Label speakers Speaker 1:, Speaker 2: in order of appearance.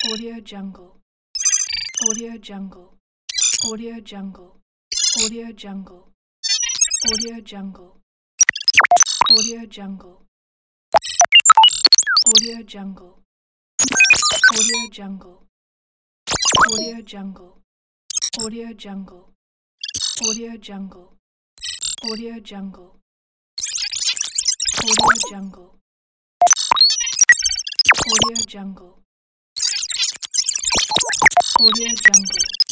Speaker 1: Audio Jungle. Audio Jungle. Audio Jungle. Audio Jungle. Audio Jungle. Audio Jungle. Audio Jungle. Audio Jungle. Audio Jungle. Audio Jungle. Audio Jungle. Audio Jungle. Audio Jungle. Audio Jungle. Audio Jungle.